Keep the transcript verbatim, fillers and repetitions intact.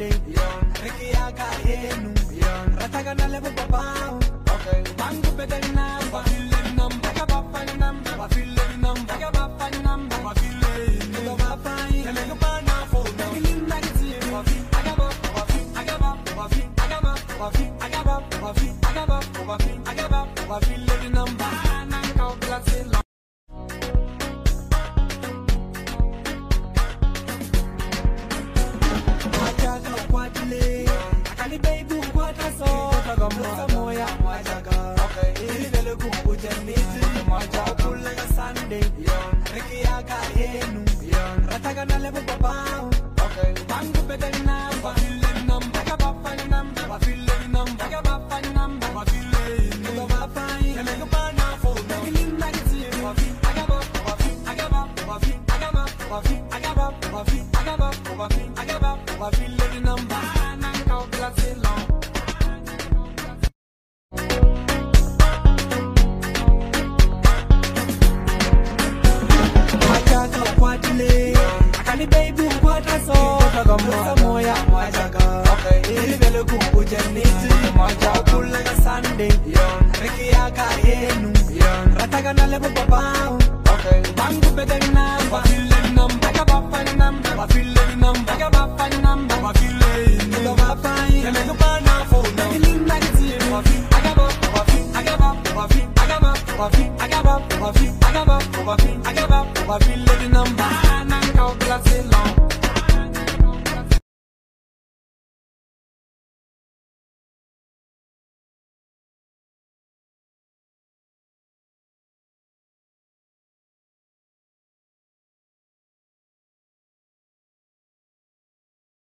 Sunday. Ricky Aga Yenu. Ratagana level Babao. Okay. Bangu Bedana. Bafile number. Bagabafan number. Bafile number. Bagabafan number. Bafile. Bagabafan. Bagabana for. Bagilin magazine. Bafi. Agaba. Bafi. Agaba. Bafi. Agaba. Bafi. Agaba. Bafi. Agaba. Bafi. Agaba. Bafile number. Nanka Brazil. Akali baby kwata so Musa moya mwajaga Ili vele kukuja niti Mwaja kula Sunday Riki Aga Yenu Rataga na lebu babao Bangu bedena Bafile number Bagabafan number Bafile number Bagabafan number Bafile Bagabafan Yalega bana fo Bagilin magazine Bafi Agaba Bafi Agaba Bafi Agaba Bafi Agaba Bafi Agaba Bafi Agaba Bafile number Akali baby kwata so Musa moya mwajaga Ili vele kukuja niti Mwaja kula Sunday Riki Aga Yenu Rataga na lebu babao Bangu bedena Bafile number Bagabafan number Bafile number Bagabafan number Bafile